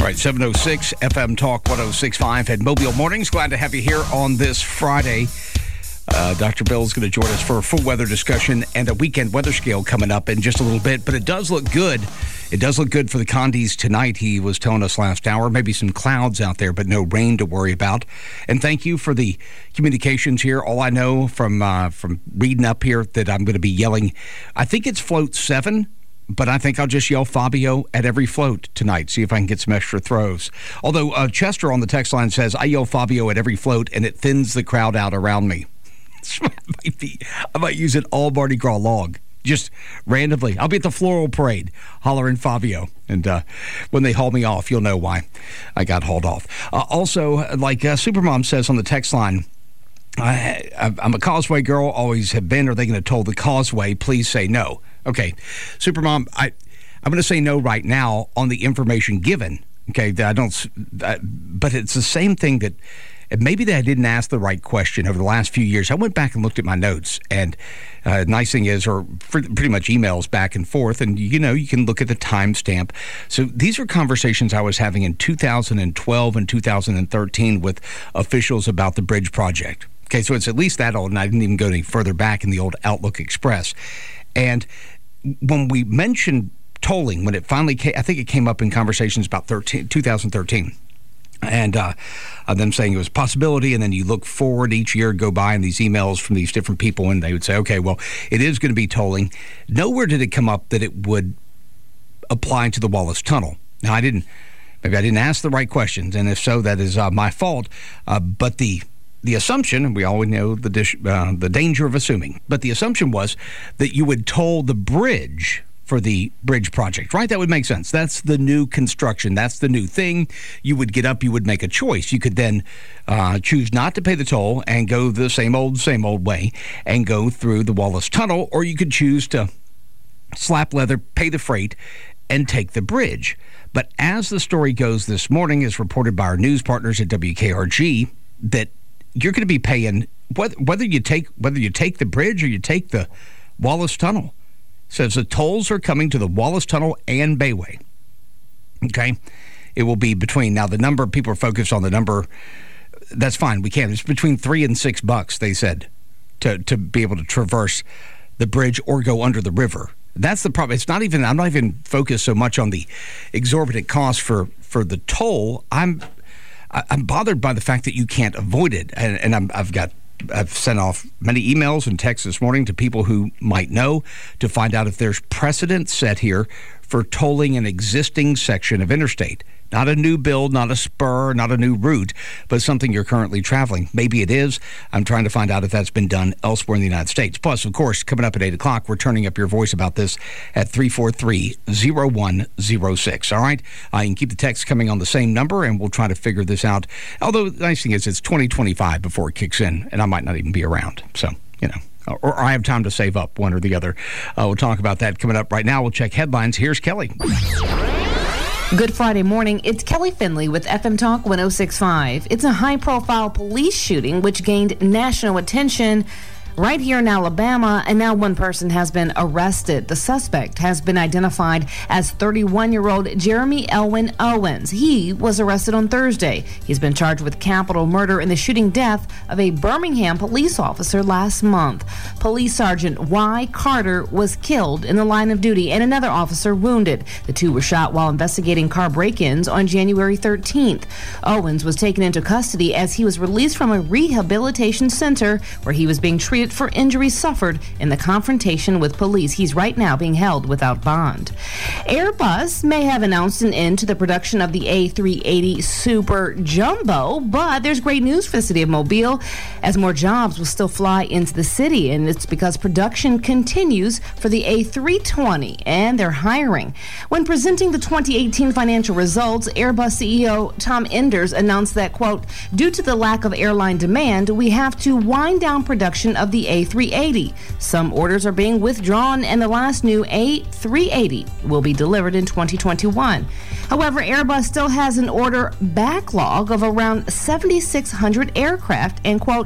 All right, 706 FM Talk 106.5 at Mobile Mornings. Glad to have you here on this Friday. Dr. Bill is going to join us for a full weather discussion and a weekend weather scale coming up in just a little bit. But it does look good. It does look good for the Condies tonight. He was telling us last hour, maybe some clouds out there, but no rain to worry about. And thank you for the communications here. All I know from reading up here that I'm going to be yelling, I think it's float 7. But I think I'll just yell Fabio at every float tonight, see if I can get some extra throws. Although Chester on the text line says, I yell Fabio at every float, and it thins the crowd out around me. I might use it all Mardi Gras long, just randomly. I'll be at the floral parade hollering Fabio. And when they haul me off, you'll know why I got hauled off. Also, like Supermom says on the text line, I'm a Causeway girl, always have been. Are they going to toll the Causeway? Please say no. Okay, Supermom, I'm going to say no right now on the information given. Okay, but it's the same thing that maybe that I didn't ask the right question over the last few years. I went back and looked at my notes, and nice thing is, or pretty much emails back and forth, and you can look at the timestamp. So these are conversations I was having in 2012 and 2013 with officials about the bridge project. Okay, so it's at least that old, and I didn't even go any further back in the old Outlook Express. And when we mentioned tolling, when it finally came, I think it came up in conversations about 2013. And them saying it was a possibility, and then you look forward each year, go by, and these emails from these different people, and they would say, okay, well, it is going to be tolling. Nowhere did it come up that it would apply to the Wallace Tunnel. Now, maybe I didn't ask the right questions, and if so, that is my fault. But the assumption, and we always know the danger of assuming, but the assumption was that you would toll the bridge for the bridge project, right? That would make sense. That's the new construction. That's the new thing. You would get up, you would make a choice. You could then choose not to pay the toll and go the same old way and go through the Wallace Tunnel, or you could choose to slap leather, pay the freight, and take the bridge. But as the story goes this morning, as reported by our news partners at WKRG, that you're going to be paying whether you take the bridge or you take the Wallace Tunnel. Says the tolls are coming to the Wallace Tunnel and Bayway. Okay, it will be between, now the number, people are focused on the number. That's fine. We can't. It's between $3 and $6. They said to be able to traverse the bridge or go under the river. That's the problem. I'm not even focused so much on the exorbitant cost for the toll. I'm bothered by the fact that you can't avoid it, and I've sent off many emails and texts this morning to people who might know to find out if there's precedent set here for tolling an existing section of interstate. Not a new build, not a spur, not a new route, but something you're currently traveling. Maybe it is. I'm trying to find out if that's been done elsewhere in the United States. Plus, of course, coming up at 8 o'clock, we're turning up your voice about this at 343-0106. All right? You can keep the text coming on the same number, and we'll try to figure this out. Although, the nice thing is it's 2025 before it kicks in, and I might not even be around. So, or I have time to save up, one or the other. We'll talk about that coming up right now. We'll check headlines. Here's Kelly. Good Friday morning. It's Kelly Finley with FM Talk 106.5. It's a high-profile police shooting which gained national attention right here in Alabama, and now one person has been arrested. The suspect has been identified as 31-year-old Jeremy Elwin Owens. He was arrested on Thursday. He's been charged with capital murder in the shooting death of a Birmingham police officer last month. Police Sergeant Y. Carter was killed in the line of duty and another officer wounded. The two were shot while investigating car break-ins on January 13th. Owens was taken into custody as he was released from a rehabilitation center where he was being treated for injuries suffered in the confrontation with police. He's right now being held without bond. Airbus may have announced an end to the production of the A380 Super Jumbo, but there's great news for the city of Mobile as more jobs will still fly into the city, and it's because production continues for the A320, and they're hiring. When presenting the 2018 financial results, Airbus CEO Tom Enders announced that, quote, due to the lack of airline demand, we have to wind down production of the A380. Some orders are being withdrawn, and the last new A380 will be delivered in 2021. However, Airbus still has an order backlog of around 7,600 aircraft, and, quote,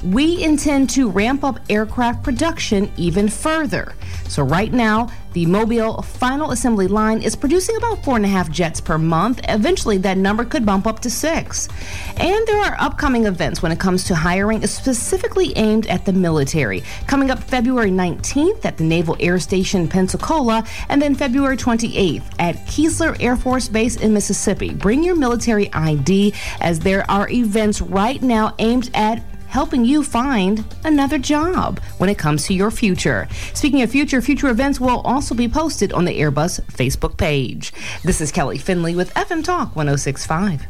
we intend to ramp up aircraft production even further. So right now, the Mobile final assembly line is producing about 4.5 jets per month. Eventually, that number could bump up to 6. And there are upcoming events when it comes to hiring specifically aimed at the military. Coming up February 19th at the Naval Air Station Pensacola, and then February 28th at Keesler Air Force Base in Mississippi. Bring your military ID, as there are events right now aimed at helping you find another job when it comes to your future. Speaking of future events will also be posted on the Airbus Facebook page. This is Kelly Finley with FM Talk 106.5.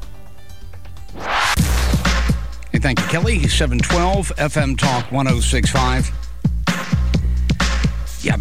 Hey, thank you, Kelly. 712 FM Talk 106.5. Yeah,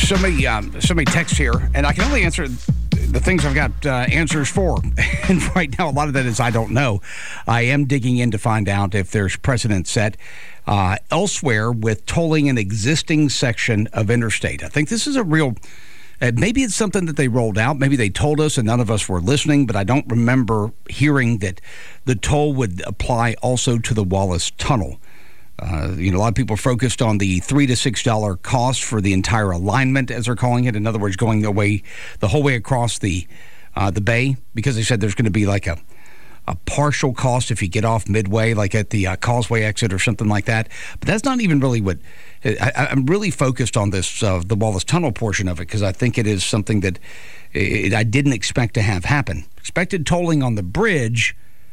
so many texts here, and I can only answer the things I've got answers for. And right now, a lot of that is I don't know. I am digging in to find out if there's precedent set elsewhere with tolling an existing section of interstate. I think this is a real... maybe it's something that they rolled out. Maybe they told us and none of us were listening, but I don't remember hearing that the toll would apply also to the Wallace Tunnel. A lot of people are focused on the $3 to $6 cost for the entire alignment, as they're calling it. In other words, going the whole way across the bay, because they said there's going to be like a partial cost if you get off midway, like at the Causeway exit or something like that. But that's not even really what I'm really focused on. This the Wallace Tunnel portion of it, because I think it is something that I didn't expect to have happen. Expected tolling on the bridge,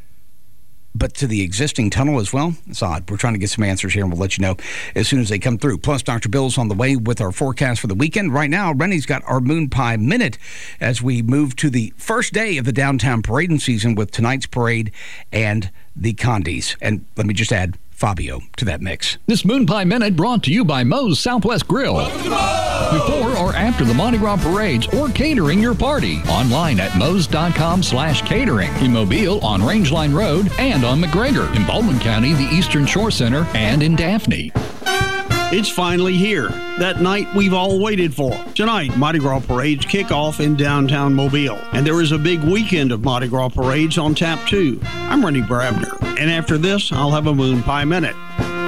but to the existing tunnel as well? It's odd. We're trying to get some answers here, and we'll let you know as soon as they come through. Plus, Dr. Bill's on the way with our forecast for the weekend. Right now, Rennie's got our Moon Pie Minute as we move to the first day of the downtown parading season with tonight's parade and the Condies. And let me just add Fabio to that mix. This Moon Pie Minute brought to you by Moe's Southwest Grill. Before or after the Mardi Gras parades or catering your party. Online at Moe's.com/catering. In Mobile on Rangeline Road and on McGregor. In Baldwin County, the Eastern Shore Center, and in Daphne. It's finally here, that night we've all waited for. Tonight, Mardi Gras parades kick off in downtown Mobile, and there is a big weekend of Mardi Gras parades on tap too. I'm Rennie Brabner, and after this, I'll have a Moon Pie Minute.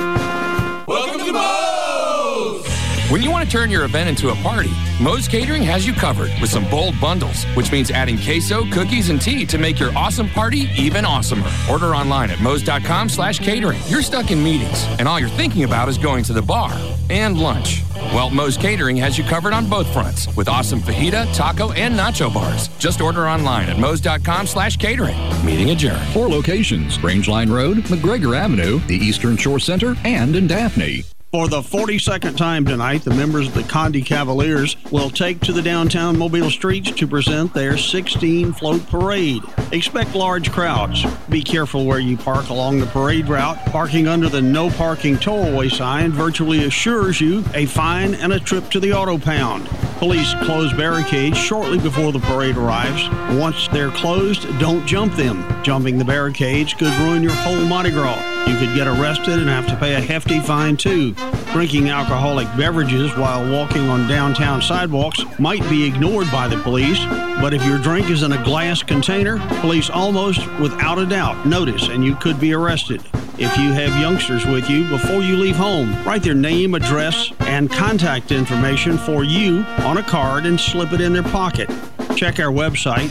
Welcome to Moe's! When you want to turn your event into a party, Moe's Catering has you covered with some bold bundles, which means adding queso, cookies, and tea to make your awesome party even awesomer. Order online at Moe's.com/catering. You're stuck in meetings, and all you're thinking about is going to the bar and lunch. Well, Moe's Catering has you covered on both fronts with awesome fajita, taco, and nacho bars. Just order online at Moe's.com/catering. Meeting adjourned. 4 locations: Rangeline Road, McGregor Avenue, the Eastern Shore Center, and in Daphne. For the 42nd time tonight, the members of the Condi Cavaliers will take to the downtown Mobile streets to present their 16 float parade. Expect large crowds. Be careful where you park along the parade route. Parking under the no parking tollway sign virtually assures you a fine and a trip to the auto pound. Police close barricades shortly before the parade arrives. Once they're closed, don't jump them. Jumping the barricades could ruin your whole Mardi Gras. You could get arrested and have to pay a hefty fine, too. Drinking alcoholic beverages while walking on downtown sidewalks might be ignored by the police, but if your drink is in a glass container, police almost without a doubt notice, and you could be arrested. If you have youngsters with you, before you leave home, write their name, address, and contact information for you on a card and slip it in their pocket. Check our website,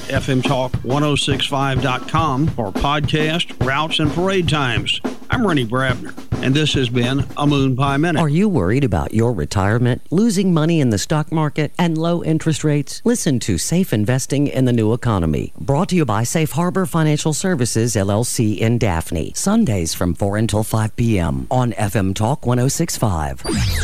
fmtalk1065.com, for podcast, routes, and parade times. I'm Rennie Brabner, and this has been a Moon Pie Minute. Are you worried about your retirement, losing money in the stock market, and low interest rates? Listen to Safe Investing in the New Economy, brought to you by Safe Harbor Financial Services, LLC in Daphne. Sundays from 4 until 5 p.m. on FM Talk 106.5.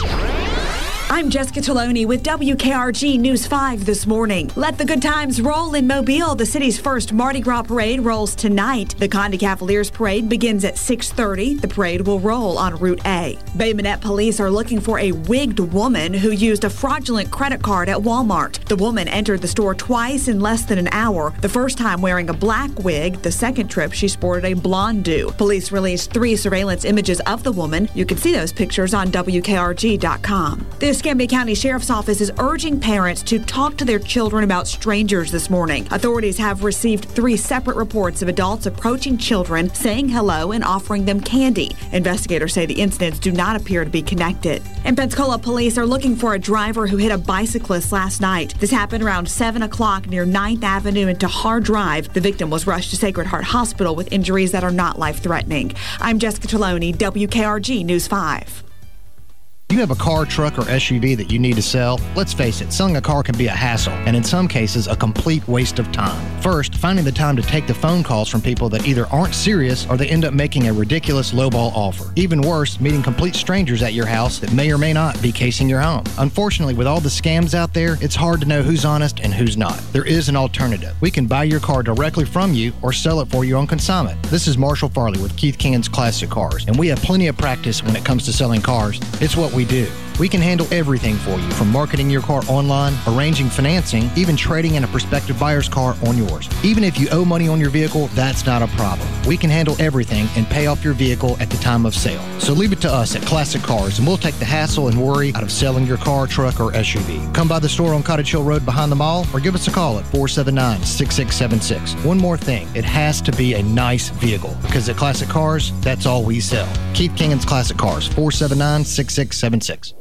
I'm Jessica Taloni with WKRG News 5 this morning. Let the good times roll in Mobile. The city's first Mardi Gras parade rolls tonight. The Condi Cavaliers parade begins at 6:30. The parade will roll on Route A. Bay Minette police are looking for a wigged woman who used a fraudulent credit card at Walmart. The woman entered the store twice in less than an hour, the first time wearing a black wig. The second trip, she sported a blonde do. Police released 3 surveillance images of the woman. You can see those pictures on WKRG.com. This Escambia County Sheriff's Office is urging parents to talk to their children about strangers this morning. Authorities have received 3 separate reports of adults approaching children, saying hello and offering them candy. Investigators say the incidents do not appear to be connected. In Pensacola, police are looking for a driver who hit a bicyclist last night. This happened around 7 o'clock near 9th Avenue and Tahar Drive. The victim was rushed to Sacred Heart Hospital with injuries that are not life-threatening. I'm Jessica Taloni, WKRG News 5. You have a car, truck, or SUV that you need to sell? Let's face it, selling a car can be a hassle, and in some cases, a complete waste of time. First, finding the time to take the phone calls from people that either aren't serious or they end up making a ridiculous lowball offer. Even worse, meeting complete strangers at your house that may or may not be casing your home. Unfortunately, with all the scams out there, it's hard to know who's honest and who's not. There is an alternative. We can buy your car directly from you or sell it for you on consignment. This is Marshall Farley with Keith King's Classic Cars, and we have plenty of practice when it comes to selling cars. It's what we do. We can handle everything for you, from marketing your car online, arranging financing, even trading in a prospective buyer's car on yours. Even if you owe money on your vehicle, that's not a problem. We can handle everything and pay off your vehicle at the time of sale. So leave it to us at Classic Cars, and we'll take the hassle and worry out of selling your car, truck, or SUV. Come by the store on Cottage Hill Road behind the mall, or give us a call at 479-6676. One more thing, it has to be a nice vehicle, because at Classic Cars, that's all we sell. Keith King's Classic Cars, 479-6676.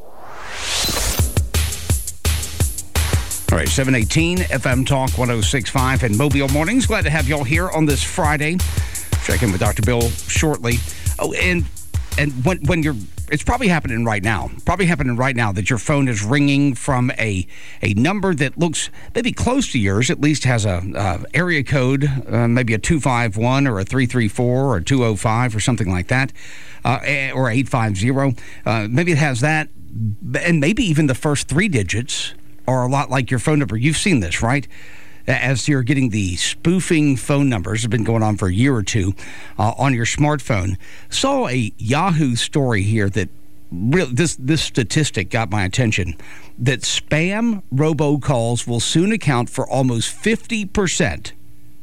All right, 718 FM Talk 106.5 and Mobile Mornings. Glad to have y'all here on this Friday. Check in with Dr. Bill shortly. Oh, and when you're, it's probably happening right now. Probably happening right now that your phone is ringing from a number that looks maybe close to yours. At least has a area code, maybe a 251 or a 334 or a 205 or something like that, or 850. Maybe it has that, and maybe even the first 3 digits are a lot like your phone number. You've seen this, right? As you're getting the spoofing phone numbers, have been going on for a year or two on your smartphone. Saw a Yahoo story here that this statistic got my attention, that spam robocalls will soon account for almost 50%.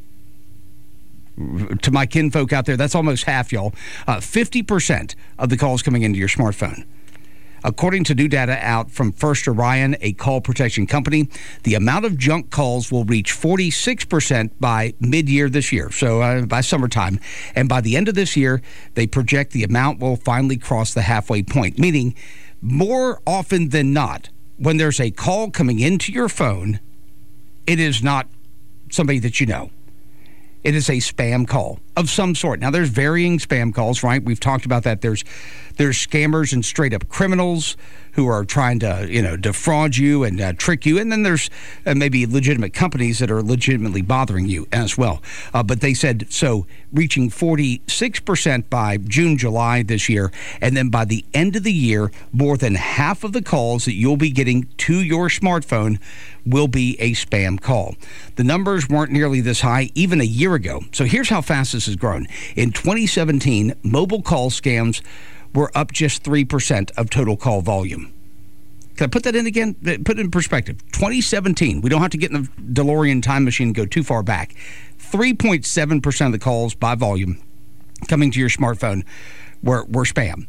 To my kinfolk out there, that's almost half, y'all. 50% of the calls coming into your smartphone. According to new data out from First Orion, a call protection company, the amount of junk calls will reach 46% by mid-year this year, so by summertime. And by the end of this year, they project the amount will finally cross the halfway point, meaning more often than not, when there's a call coming into your phone, it is not somebody that you know. It is a spam call of some sort. Now, there's varying spam calls, right? We've talked about that. There's scammers and straight-up criminals who are trying to, defraud you and trick you. And then there's maybe legitimate companies that are legitimately bothering you as well. But they said, so reaching 46% by June, July this year. And then by the end of the year, more than half of the calls that you'll be getting to your smartphone will be a spam call. The numbers weren't nearly this high even a year ago. So here's how fast this has grown. In 2017, mobile call scams were up just 3% of total call volume. Can I put that in again? Put it in perspective. 2017, we don't have to get in the DeLorean time machine and go too far back. 3.7% of the calls by volume coming to your smartphone were spam.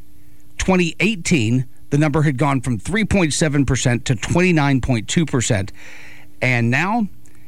2018, the number had gone from 3.7% to 29.2%. And now,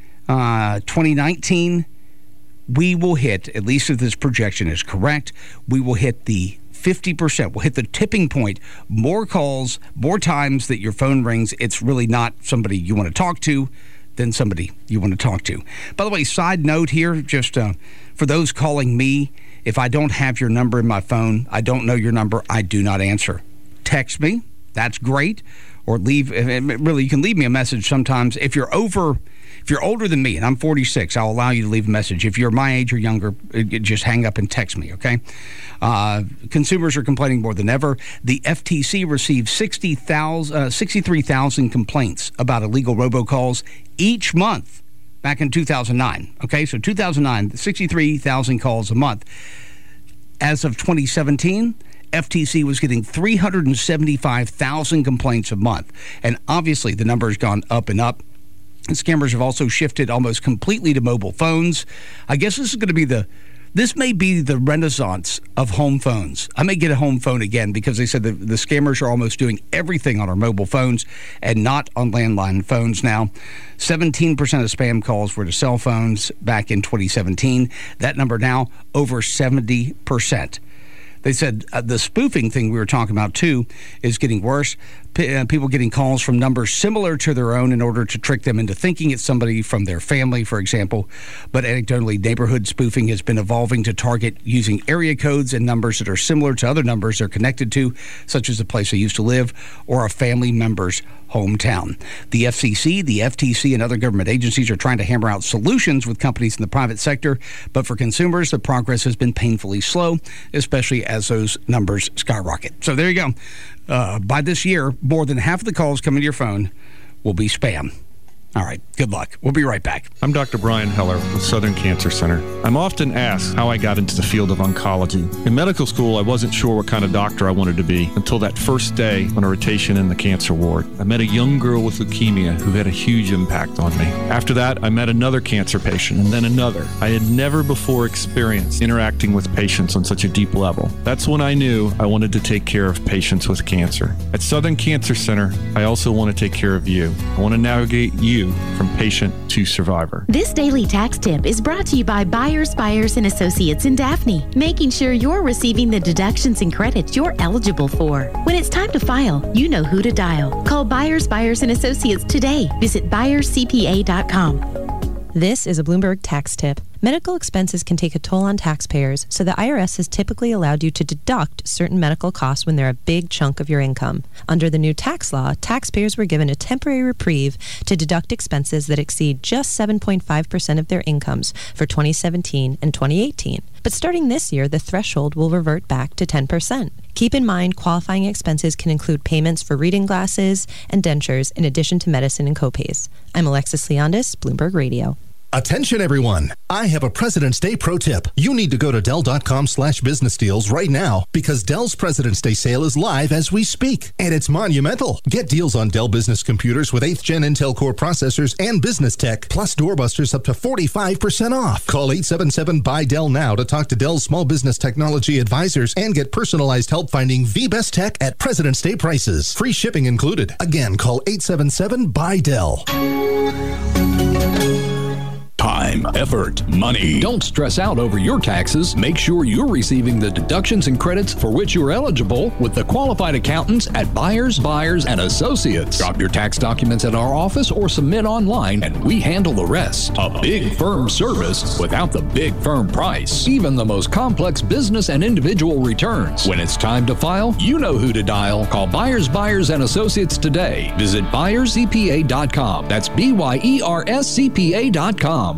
2019, we will hit, at least if this projection is correct, we will hit the 50%. We'll hit the tipping point. More calls, more times that your phone rings, it's really not somebody you want to talk to than somebody you want to talk to. By the way, side note here, just for those calling me, if I don't have your number in my phone, I don't know your number, I do not answer. Text me, that's great, or leave, really, you can leave me a message sometimes. If you're older than me, and I'm 46, I'll allow you to leave a message. If you're my age or younger, just hang up and text me, okay? Consumers are complaining more than ever. The FTC received 63,000 complaints about illegal robocalls each month back in 2009, okay? So 2009, 63,000 calls a month. As of 2017, FTC was getting 375,000 complaints a month. And obviously, the number has gone up and up. And scammers have also shifted almost completely to mobile phones. I guess this is going to be the This may be the renaissance of home phones. I may get a home phone again because they said the scammers are almost doing everything on our mobile phones and not on landline phones now. 17% of spam calls were to cell phones back in 2017. That number now over 70%. They said the spoofing thing we were talking about, too, is getting worse. People getting calls from numbers similar to their own in order to trick them into thinking it's somebody from their family, for example. But anecdotally, neighborhood spoofing has been evolving to target using area codes and numbers that are similar to other numbers they're connected to, such as the place they used to live or a family member's hometown. The FCC, the FTC, and other government agencies are trying to hammer out solutions with companies in the private sector. But for consumers, the progress has been painfully slow, especially as those numbers skyrocket. So there you go. By this year, more than half of the calls coming to your phone will be spam. All right, good luck. We'll be right back. I'm Dr. Brian Heller with Southern Cancer Center. I'm often asked how I got into the field of oncology. In medical school, I wasn't sure what kind of doctor I wanted to be until that first day on a rotation in the cancer ward. I met a young girl with leukemia who had a huge impact on me. After that, I met another cancer patient and then another. I had never before experienced interacting with patients on such a deep level. That's when I knew I wanted to take care of patients with cancer. At Southern Cancer Center, I also want to take care of you. I want to navigate you from patient to survivor. This daily tax tip is brought to you by Byers and Associates in Daphne, making sure you're receiving the deductions and credits you're eligible for. When it's time to file, you know who to dial. Call Byers and Associates today. Visit byerscpa.com. This is a Bloomberg tax tip. Medical expenses can take a toll on taxpayers, so the IRS has typically allowed you to deduct certain medical costs when they're a big chunk of your income. Under the new tax law, taxpayers were given a temporary reprieve to deduct expenses that exceed just 7.5% of their incomes for 2017 and 2018. But starting this year, the threshold will revert back to 10%. Keep in mind, qualifying expenses can include payments for reading glasses and dentures in addition to medicine and copays. I'm Alexis Leondis, Bloomberg Radio. Attention everyone, I have a President's Day pro tip. You need to go to Dell.com/business deals right now because Dell's President's Day sale is live as we speak, and it's monumental. Get deals on Dell business computers with 8th Gen Intel Core processors and business tech, plus doorbusters up to 45% off. Call 877-BUY-DELL now to talk to Dell's small business technology advisors and get personalized help finding the best tech at President's Day prices. Free shipping included. Again, call 877-BUY-DELL. Time, effort, money. Don't stress out over your taxes. Make sure you're receiving the deductions and credits for which you're eligible with the qualified accountants at Byers and Associates. Drop your tax documents at our office or submit online and we handle the rest. A big firm service without the big firm price. Even the most complex business and individual returns. When it's time to file, you know who to dial. Call Byers and Associates today. Visit ByersCPA.com. That's BYERSCPA.com.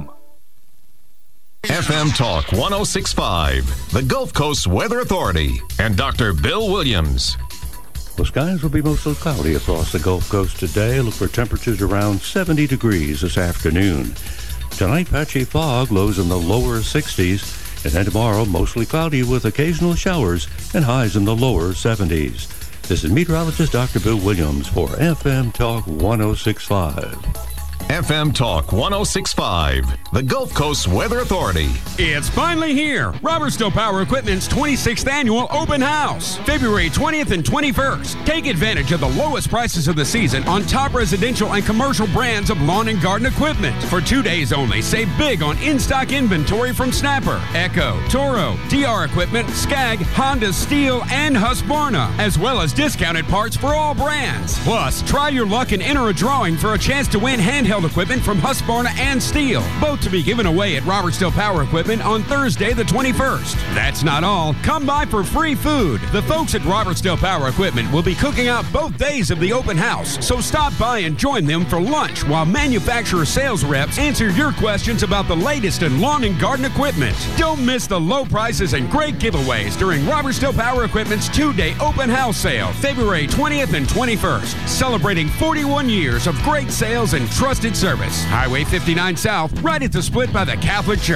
FM Talk 106.5, the Gulf Coast Weather Authority, and Dr. Bill Williams. The skies will be mostly cloudy across the Gulf Coast today. Look for temperatures around 70 degrees this afternoon. Tonight, patchy fog, lows in the lower 60s. And then tomorrow, mostly cloudy with occasional showers and highs in the lower 70s. This is meteorologist Dr. Bill Williams for FM Talk 106.5. FM Talk 106.5, the Gulf Coast Weather Authority. It's finally here. Robertsdale Power Equipment's 26th Annual Open House, February 20th and 21st. Take advantage of the lowest prices of the season on top residential and commercial brands of lawn and garden equipment. For 2 days only, save big on in-stock inventory from Snapper, Echo, Toro, DR Equipment, Skag, Honda, Steel, and Husqvarna, as well as discounted parts for all brands. Plus, try your luck and enter a drawing for a chance to win handheld equipment from Husqvarna and Steel, both to be given away at Robertsdale Power Equipment on Thursday the 21st. That's not all. Come by for free food. The folks at Robertsdale Power Equipment will be cooking out both days of the open house, so stop by and join them for lunch while manufacturer sales reps answer your questions about the latest in lawn and garden equipment. Don't miss the low prices and great giveaways during Robertsdale Power Equipment's 2-day open house sale, February 20th and 21st, celebrating 41 years of great sales and trusted service. Highway 59 South, right at the split by the Catholic Church.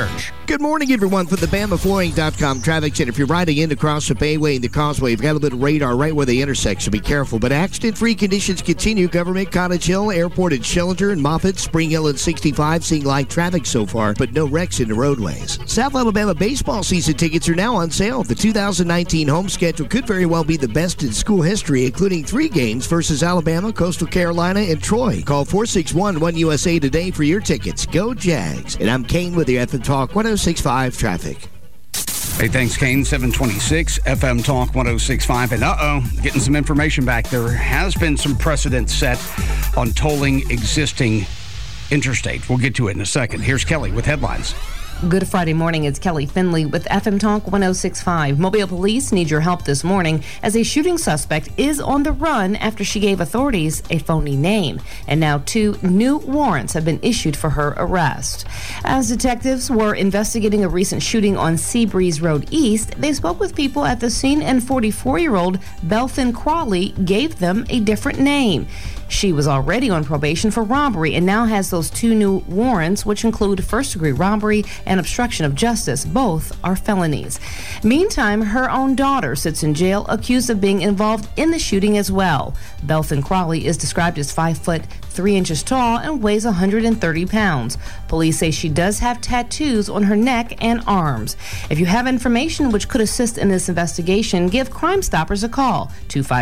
Good morning, everyone, from the BamaFlooring.com Traffic Center. If you're riding in across the Bayway and the Causeway, you've got a little bit of radar right where they intersect, so be careful. But accident-free conditions continue. Government, Cottage Hill, Airport and Schillinger and Moffett, Spring Hill and 65, seeing light traffic so far, but no wrecks in the roadways. South Alabama baseball season tickets are now on sale. The 2019 home schedule could very well be the best in school history, including 3 games versus Alabama, Coastal Carolina, and Troy. Call 461-1USA today for your tickets. Go Jags. And I'm Kane with your FM Talk 106.5 traffic. Hey, thanks, Kane. 726 FM Talk 106.5. And getting some information back. There has been some precedent set on tolling existing interstate. We'll get to it in a second. Here's Kelly with headlines. Good Friday morning. It's Kelly Finley with FM Talk 106.5. Mobile police need your help this morning as a shooting suspect is on the run after she gave authorities a phony name. And now 2 new warrants have been issued for her arrest. As detectives were investigating a recent shooting on Seabreeze Road East, they spoke with people at the scene, and 44-year-old Belfin Crawley gave them a different name. She was already on probation for robbery and now has those 2 new warrants, which include first-degree robbery and obstruction of justice. Both are felonies. Meantime, her own daughter sits in jail accused of being involved in the shooting as well. Belfin Crawley is described as 5 foot 3 inches tall and weighs 130 pounds. Police say she does have tattoos on her neck and arms. If you have information which could assist in this investigation, give Crime Stoppers a call,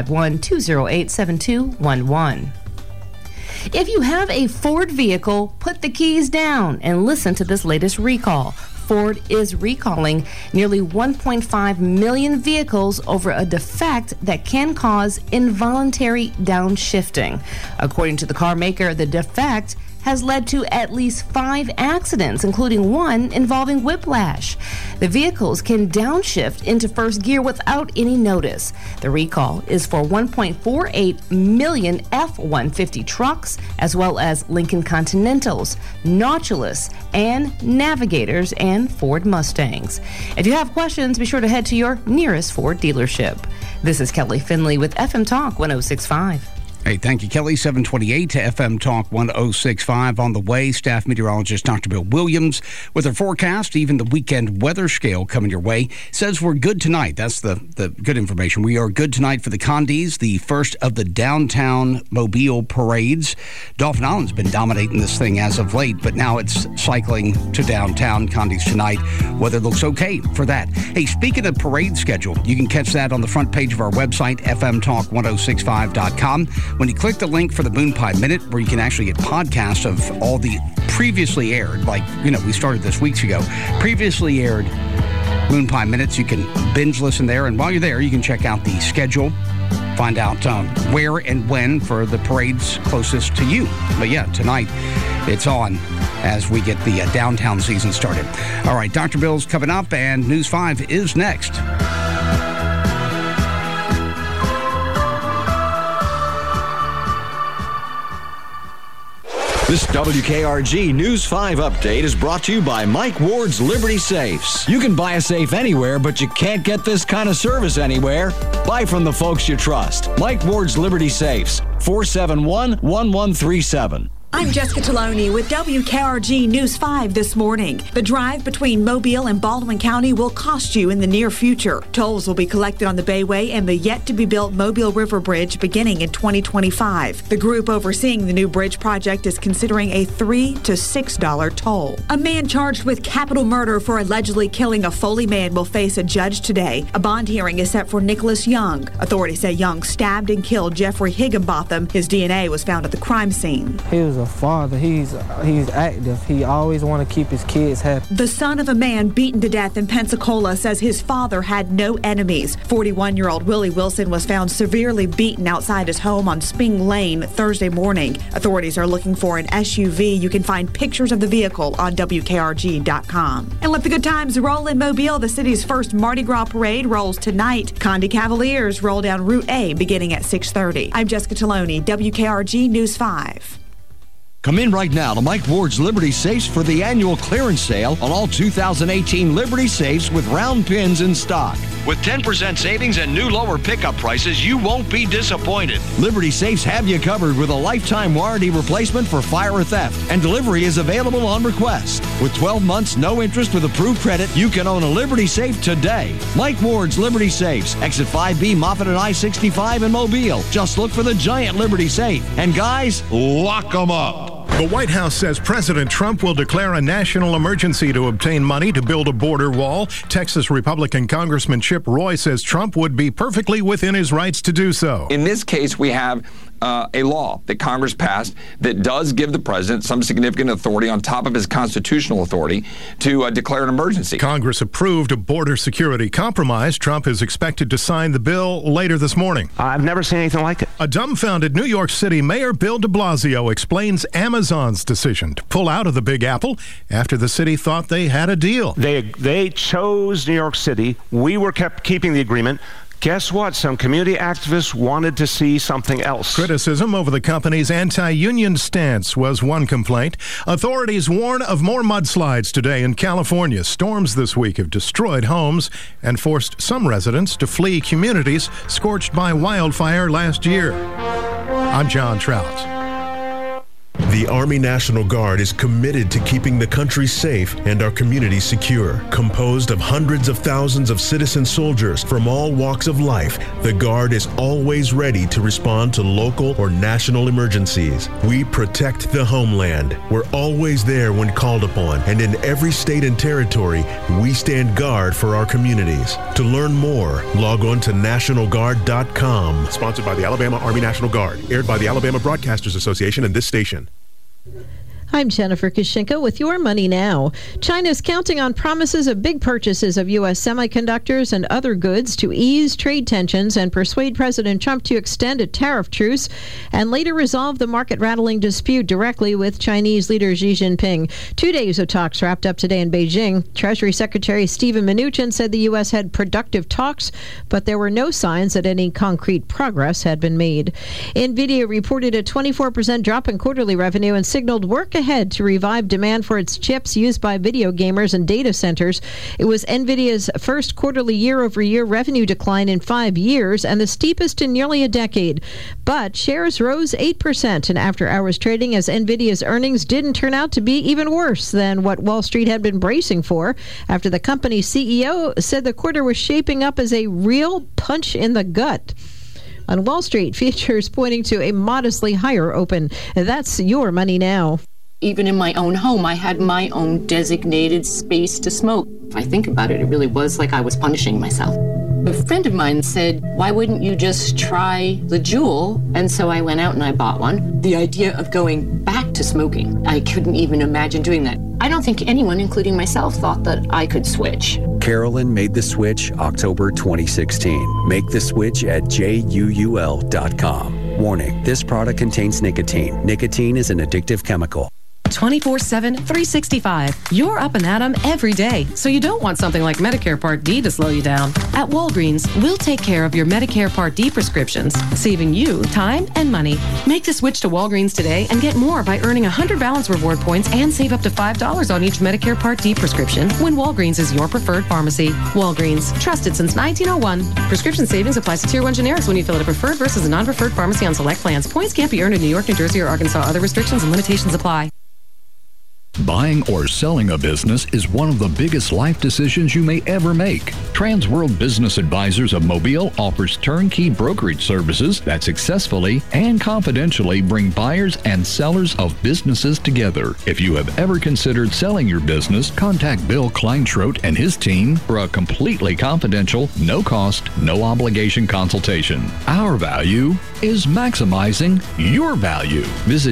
251-208-7211. If you have a Ford vehicle, put the keys down and listen to this latest recall. Ford is recalling nearly 1.5 million vehicles over a defect that can cause involuntary downshifting. According to the car maker, the defect has led to at least 5 accidents, including one involving whiplash. The vehicles can downshift into first gear without any notice. The recall is for 1.48 million F-150 trucks, as well as Lincoln Continentals, Nautilus, and Navigators, and Ford Mustangs. If you have questions, be sure to head to your nearest Ford dealership. This is Kelly Finley with FM Talk 106.5. Hey, thank you, Kelly. 728 to FM Talk 106.5. On the way, staff meteorologist Dr. Bill Williams with our forecast, even the weekend weather scale coming your way. Says we're good tonight. That's the good information. We are good tonight for the Condies, the first of the downtown Mobile parades. Dauphin Island's been dominating this thing as of late, but now it's cycling to downtown. Condies tonight. Weather looks okay for that. Hey, speaking of parade schedule, you can catch that on the front page of our website, fmtalk1065.com. When you click the link for the Moon Pie Minute, where you can actually get podcasts of all the previously aired, we started this weeks ago, previously aired Moon Pie Minutes, you can binge listen there. And while you're there, you can check out the schedule, find out where and when for the parades closest to you. But yeah, tonight it's on as we get the downtown season started. All right, Dr. Bill's coming up, and News 5 is next. This WKRG News 5 update is brought to you by Mike Ward's Liberty Safes. You can buy a safe anywhere, but you can't get this kind of service anywhere. Buy from the folks you trust. Mike Ward's Liberty Safes, 471-1137. I'm Jessica Taloni with WKRG News 5 this morning. The drive between Mobile and Baldwin County will cost you in the near future. Tolls will be collected on the Bayway and the yet-to-be-built Mobile River Bridge beginning in 2025. The group overseeing the new bridge project is considering a $3 to $6 toll. A man charged with capital murder for allegedly killing a Foley man will face a judge today. A bond hearing is set for Nicholas Young. Authorities say Young stabbed and killed Jeffrey Higginbotham. His DNA was found at the crime scene. He was a father. He's active. He always want to keep his kids happy. The son of a man beaten to death in Pensacola says his father had no enemies. 41-year-old Willie Wilson was found severely beaten outside his home on Sping Lane Thursday morning. Authorities are looking for an SUV. You can find pictures of the vehicle on WKRG.com. And let the good times roll in Mobile. The city's first Mardi Gras parade rolls tonight. Condi Cavaliers roll down Route A beginning at 6:30. I'm Jessica Taloni, WKRG News 5. Come in right now to Mike Ward's Liberty Safes for the annual clearance sale on all 2018 Liberty Safes with round pins in stock. With 10% savings and new lower pickup prices, you won't be disappointed. Liberty Safes have you covered with a lifetime warranty replacement for fire or theft, and delivery is available on request. With 12 months, no interest with approved credit, you can own a Liberty Safe today. Mike Ward's Liberty Safes, exit 5B, Moffett and I-65 in Mobile. Just look for the giant Liberty Safe. And guys, lock them up. The White House says President Trump will declare a national emergency to obtain money to build a border wall. Texas Republican Congressman Chip Roy says Trump would be perfectly within his rights to do so. In this case, we have a law that Congress passed that does give the president some significant authority on top of his constitutional authority to declare an emergency. Congress approved a border security compromise. Trump is expected to sign the bill later this morning. I've never seen anything like it. A dumbfounded New York City Mayor Bill de Blasio explains Amazon's decision to pull out of the Big Apple after the city thought they had a deal. They chose New York City. We were keeping the agreement. Guess what? Some community activists wanted to see something else. Criticism over the company's anti-union stance was one complaint. Authorities warn of more mudslides today in California. Storms this week have destroyed homes and forced some residents to flee communities scorched by wildfire last year. I'm John Trout. The Army National Guard is committed to keeping the country safe and our communities secure. Composed of hundreds of thousands of citizen soldiers from all walks of life, the Guard is always ready to respond to local or national emergencies. We protect the homeland. We're always there when called upon, and in every state and territory, we stand guard for our communities. To learn more, log on to NationalGuard.com. Sponsored by the Alabama Army National Guard. Aired by the Alabama Broadcasters Association and this station. I'm Jennifer Kushinka with Your Money Now. China is counting on promises of big purchases of U.S. semiconductors and other goods to ease trade tensions and persuade President Trump to extend a tariff truce and later resolve the market-rattling dispute directly with Chinese leader Xi Jinping. 2 days of talks wrapped up today in Beijing. Treasury Secretary Steven Mnuchin said the U.S. had productive talks, but there were no signs that any concrete progress had been made. NVIDIA reported a 24% drop in quarterly revenue and signaled work ahead to revive demand for its chips used by video gamers and data centers. It was NVIDIA's first quarterly year-over-year revenue decline in 5 years and the steepest in nearly a decade. But shares rose 8% in after-hours trading as NVIDIA's earnings didn't turn out to be even worse than what Wall Street had been bracing for after the company's CEO said the quarter was shaping up as a real punch in the gut. On Wall Street, futures pointing to a modestly higher open. That's Your Money Now. Even in my own home, I had my own designated space to smoke. If I think about it, it really was like I was punishing myself. A friend of mine said, why wouldn't you just try the Juul? And so I went out and I bought one. The idea of going back to smoking, I couldn't even imagine doing that. I don't think anyone, including myself, thought that I could switch. Carolyn made the switch October 2016. Make the switch at JUUL.com. Warning, this product contains nicotine. Nicotine is an addictive chemical. 24/7, 365. You're up and at 'em every day, so you don't want something like Medicare Part D to slow you down. At Walgreens, we'll take care of your Medicare Part D prescriptions, saving you time and money. Make the switch to Walgreens today and get more by earning 100 balance reward points and save up to $5 on each Medicare Part D prescription when Walgreens is your preferred pharmacy. Walgreens, trusted since 1901. Prescription savings applies to Tier 1 generics when you fill at a preferred versus a non-preferred pharmacy on select plans. Points can't be earned in New York, New Jersey, or Arkansas. Other restrictions and limitations apply. Buying or selling a business is one of the biggest life decisions you may ever make. Transworld Business Advisors of Mobile offers turnkey brokerage services that successfully and confidentially bring buyers and sellers of businesses together. If you have ever considered selling your business, contact Bill Kleinschrodt and his team for a completely confidential, no-cost, no-obligation consultation. Our value is maximizing your value. Visit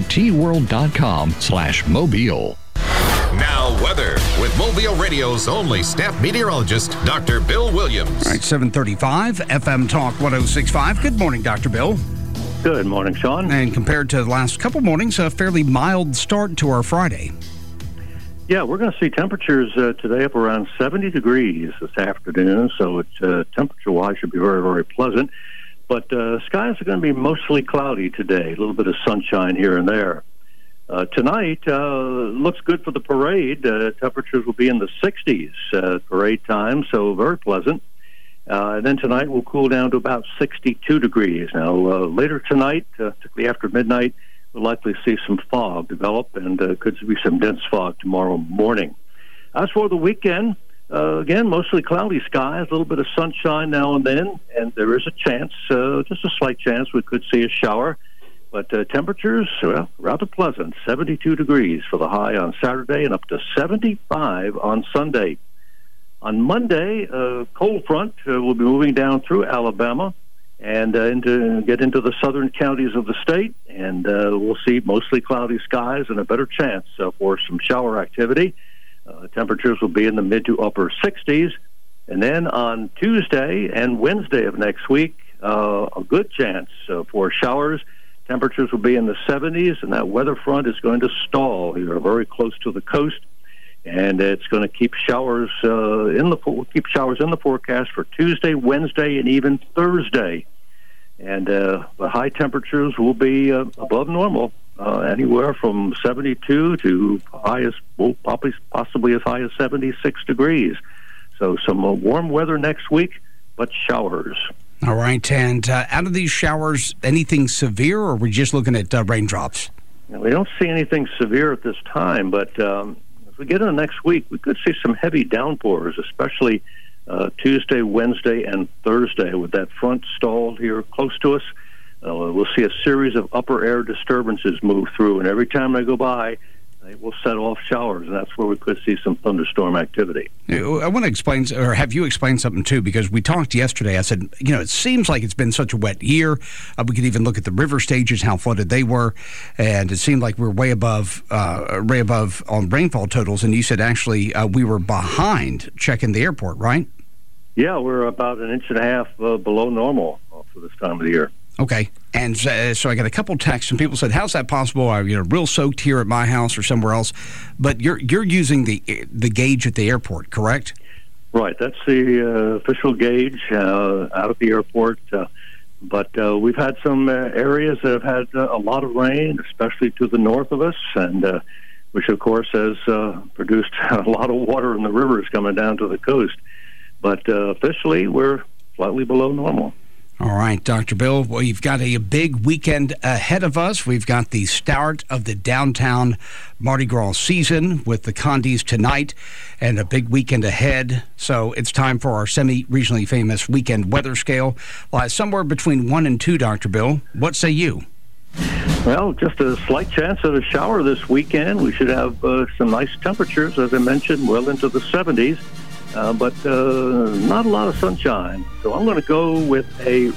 tworld.com/mobile. Now weather with Mobile Radio's only staff meteorologist, Dr. Bill Williams. All right, 7:35, FM Talk 106.5. Good morning, Dr. Bill. Good morning, Sean. And compared to the last couple mornings, a fairly mild start to our Friday. Yeah, we're going to see temperatures today up around 70 degrees this afternoon, so it's temperature-wise should be very, very pleasant. But skies are going to be mostly cloudy today, a little bit of sunshine here and there. Tonight looks good for the parade. Temperatures will be in the 60s parade time, so very pleasant. And then tonight will cool down to about 62 degrees. Now, later tonight, particularly after midnight, we'll likely see some fog develop, and could be some dense fog tomorrow morning. As for the weekend, again, mostly cloudy skies, a little bit of sunshine now and then, and there is a chance, just a slight chance, we could see a shower. But temperatures, well, rather pleasant, 72 degrees for the high on Saturday and up to 75 on Sunday. On Monday, a cold front will be moving down through Alabama and get into the southern counties of the state, and we'll see mostly cloudy skies and a better chance for some shower activity. Temperatures will be in the mid to upper 60s. And then on Tuesday and Wednesday of next week, a good chance for showers. Temperatures will be in the 70s, and that weather front is going to stall here very close to the coast, and it's going to keep showers in the forecast for Tuesday, Wednesday, and even Thursday. And the high temperatures will be above normal, anywhere from 72 to possibly as high as 76 degrees. So some warm weather next week, but showers. All right, and out of these showers, anything severe, or are we just looking at raindrops? We don't see anything severe at this time, but as we get into next week, we could see some heavy downpours, especially Tuesday, Wednesday, and Thursday. With that front stalled here close to us, we'll see a series of upper air disturbances move through, and every time they go by, they will set off showers, and that's where we could see some thunderstorm activity. I want to explain, or have you explain something, too, because we talked yesterday. I said, it seems like it's been such a wet year. We could even look at the river stages, how flooded they were, and it seemed like we're way above on rainfall totals, and you said actually we were behind checking the airport, right? Yeah, we're about 1.5 inches below normal for this time of the year. Okay, and so I got a couple texts, and people said, "How's that possible? I'm real soaked here at my house or somewhere else." But you're using the gauge at the airport, correct? Right, that's the official gauge out at the airport. But we've had some areas that have had a lot of rain, especially to the north of us, and which of course has produced a lot of water in the rivers coming down to the coast. But officially, we're slightly below normal. All right, Dr. Bill, well, you've got a big weekend ahead of us. We've got the start of the downtown Mardi Gras season with the Condies tonight and a big weekend ahead. So it's time for our semi-regionally famous weekend weather scale. Somewhere between 1 and 2, Dr. Bill. What say you? Well, just a slight chance of a shower this weekend. We should have some nice temperatures, as I mentioned, well into the 70s. But not a lot of sunshine. So I'm going to go with a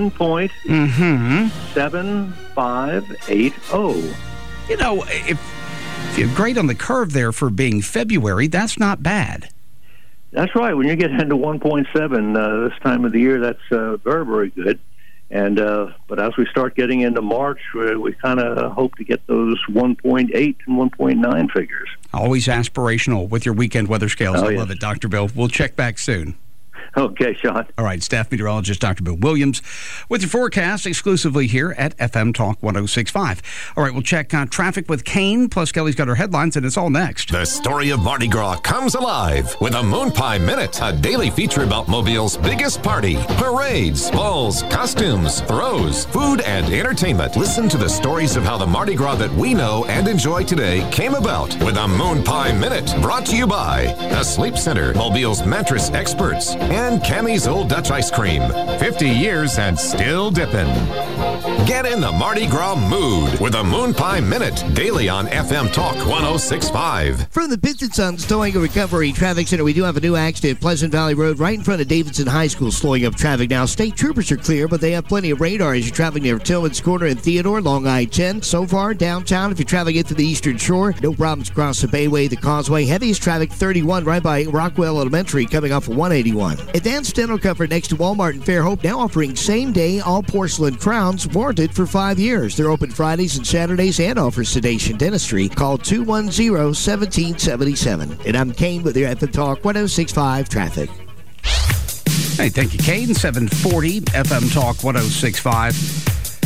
1.7580. If you're great on the curve there for being February, that's not bad. That's right. When you get into 1.7 this time of the year, that's very, very good. And but as we start getting into March, we kind of hope to get those 1.8 and 1.9 figures. Always aspirational with your weekend weather scales. I love it, Dr. Bill. We'll check back soon. Okay, Sean. All right, staff meteorologist Dr. Bill Williams with your forecast exclusively here at FM Talk 106.5. All right, we'll check traffic with Kane, plus Kelly's got her headlines, and it's all next. The story of Mardi Gras comes alive with a Moon Pie Minute, a daily feature about Mobile's biggest party. Parades, balls, costumes, throws, food, and entertainment. Listen to the stories of how the Mardi Gras that we know and enjoy today came about with a Moon Pie Minute, brought to you by the Sleep Center, Mobile's mattress experts, and Cammie's Old Dutch Ice Cream. 50 years and still dipping. Get in the Mardi Gras mood with a Moon Pie Minute daily on FM Talk 106.5. From the Bitson's Towing and Recovery Traffic Center, we do have a new accident, Pleasant Valley Road, right in front of Davidson High School, slowing up traffic now. State troopers are clear, but they have plenty of radar as you're traveling near Tillman's Corner and Theodore, along I-10. So far, downtown, if you're traveling into the Eastern Shore, no problems across the Bayway, the Causeway. Heaviest traffic, 31, right by Rockwell Elementary, coming off of 181. Advanced Dental Comfort next to Walmart in Fairhope, now offering same-day all porcelain crowns, warranted for 5 years. They're open Fridays and Saturdays and offer sedation dentistry. Call 210-1777. And I'm Kane with your FM Talk 106.5 traffic. Hey, thank you, Kane. 740 FM Talk 106.5.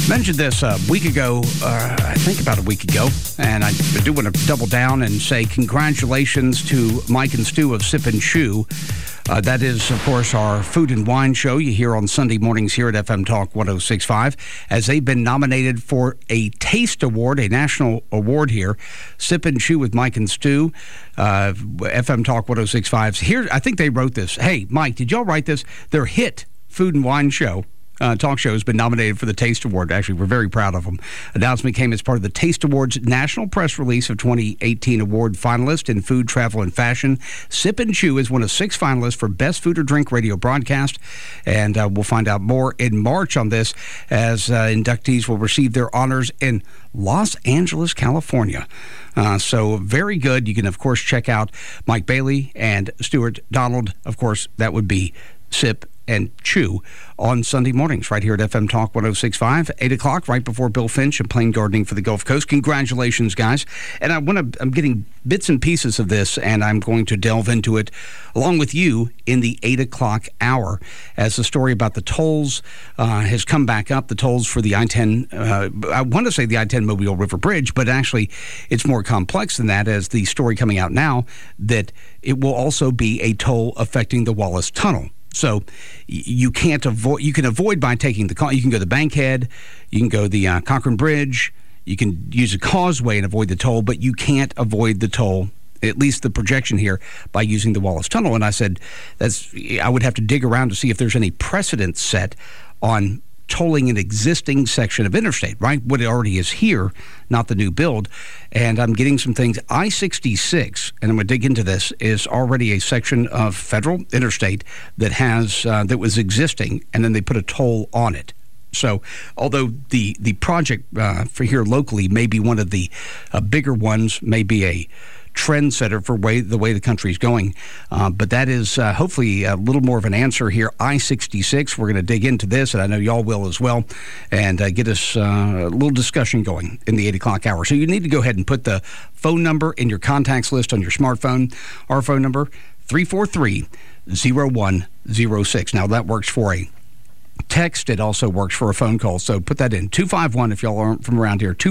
Mentioned this a week ago, I think about a week ago, and I do want to double down and say congratulations to Mike and Stu of Sip and Chew. That is, of course, our food and wine show you hear on Sunday mornings here at FM Talk 106.5, as they've been nominated for a Taste Award, a national award here. Sip and Chew with Mike and Stu, FM Talk 106.5's. Here, I think they wrote this. Hey, Mike, did y'all write this? Their hit food and wine show. Talk show has been nominated for the Taste Award. Actually, we're very proud of them. Announcement came as part of the Taste Awards national press release of 2018 award finalist in food, travel, and fashion. Sip and Chew is one of 6 finalists for Best Food or Drink Radio Broadcast, and we'll find out more in March on this as inductees will receive their honors in Los Angeles, California. So very good. You can, of course, check out Mike Bailey and Stuart Donald. Of course, that would be Sip and Chew on Sunday mornings right here at FM Talk 106.5, 8 o'clock, right before Bill Finch and Plain Gardening for the Gulf Coast. Congratulations, guys. And I'm getting bits and pieces of this, and I'm going to delve into it along with you in the 8 o'clock hour as the story about the tolls has come back up. The tolls for the I-10, I want to say the I-10 Mobile River Bridge, but actually it's more complex than that, as the story coming out now that it will also be a toll affecting the Wallace Tunnel. So you can't avoid. You can avoid by taking the. You can go to Bankhead, you can go the Cochran Bridge, you can use a causeway and avoid the toll, but you can't avoid the toll. At least the projection here, by using the Wallace Tunnel. And I said I would have to dig around to see if there's any precedent set on tolling an existing section of interstate, right? What it already is here, not the new build. And I'm getting some things. I-66, and I'm going to dig into this, is already a section of federal interstate that has that was existing, and then they put a toll on it. So although the project for here locally may be one of the bigger ones, may be a trendsetter for the way the country's going. But that is hopefully a little more of an answer here. I-66, we're going to dig into this, and I know y'all will as well, and get us a little discussion going in the 8 o'clock hour. So you need to go ahead and put the phone number in your contacts list on your smartphone. Our phone number, 343-0106. Now, that works for a text. It also works for a phone call. So put that in. 251, if y'all aren't from around here,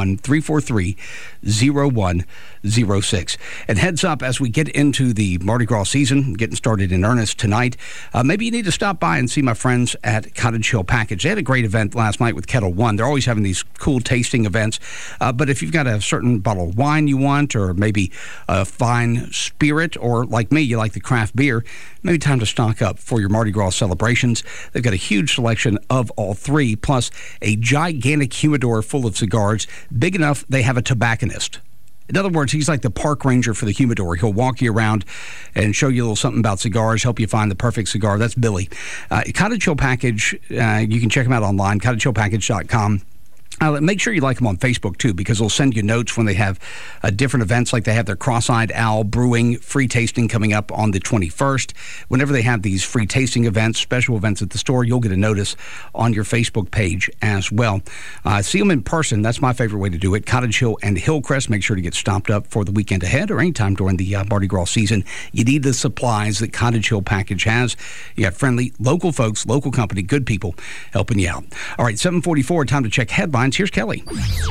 251-343-0106. And heads up, as we get into the Mardi Gras season, getting started in earnest tonight, maybe you need to stop by and see my friends at Cottage Hill Package. They had a great event last night with Kettle One. They're always having these cool tasting events. But if you've got a certain bottle of wine you want, or maybe a fine spirit, or like me, you like the craft beer, maybe time to stock up for your Mardi Gras celebrations. They've got a huge selection of all three, plus a gigantic humidor full of cigars, big enough they have a tobacconist. In other words, he's like the park ranger for the humidor. He'll walk you around and show you a little something about cigars, help you find the perfect cigar. That's Billy. Cottage Hill Package, you can check them out online, cottagehillpackage.com. Make sure you like them on Facebook, too, because they'll send you notes when they have different events, like they have their Cross-Eyed Owl Brewing free tasting coming up on the 21st. Whenever they have these free tasting events, special events at the store, you'll get a notice on your Facebook page as well. See them in person. That's my favorite way to do it. Cottage Hill and Hillcrest. Make sure to get stocked up for the weekend ahead or anytime during the Mardi Gras season. You need the supplies that Cottage Hill Package has. You have friendly, local folks, local company, good people helping you out. All right, 7:44, time to check headlines. Here's Kelly.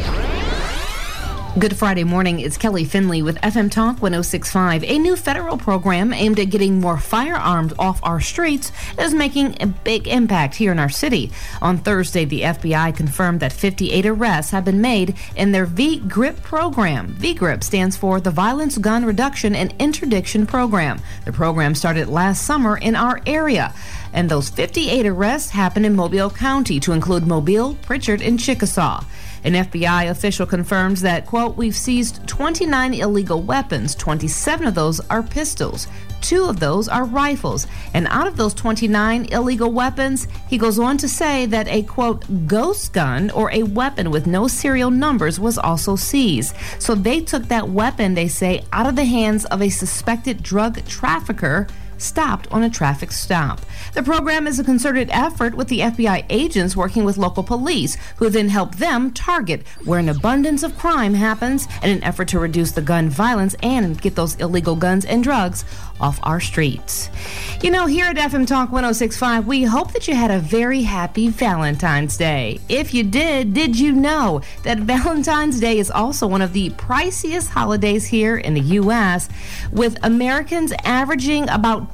Good Friday morning. It's Kelly Finley with FM Talk 106.5. A new federal program aimed at getting more firearms off our streets is making a big impact here in our city. On Thursday, the FBI confirmed that 58 arrests have been made in their VGRIP program. VGRIP stands for the Violence Gun Reduction and Interdiction Program. The program started last summer in our area. And those 58 arrests happened in Mobile County, to include Mobile, Pritchard, and Chickasaw. An FBI official confirms that, quote, we've seized 29 illegal weapons. 27 of those are pistols. 2 of those are rifles. And out of those 29 illegal weapons, he goes on to say that a, quote, ghost gun, or a weapon with no serial numbers, was also seized. So they took that weapon, they say, out of the hands of a suspected drug trafficker, stopped on a traffic stop. The program is a concerted effort with the FBI agents working with local police, who then help them target where an abundance of crime happens in an effort to reduce the gun violence and get those illegal guns and drugs off our streets. You know, here at FM Talk 106.5, we hope that you had a very happy Valentine's Day. If you did you know that Valentine's Day is also one of the priciest holidays here in the U.S., with Americans averaging about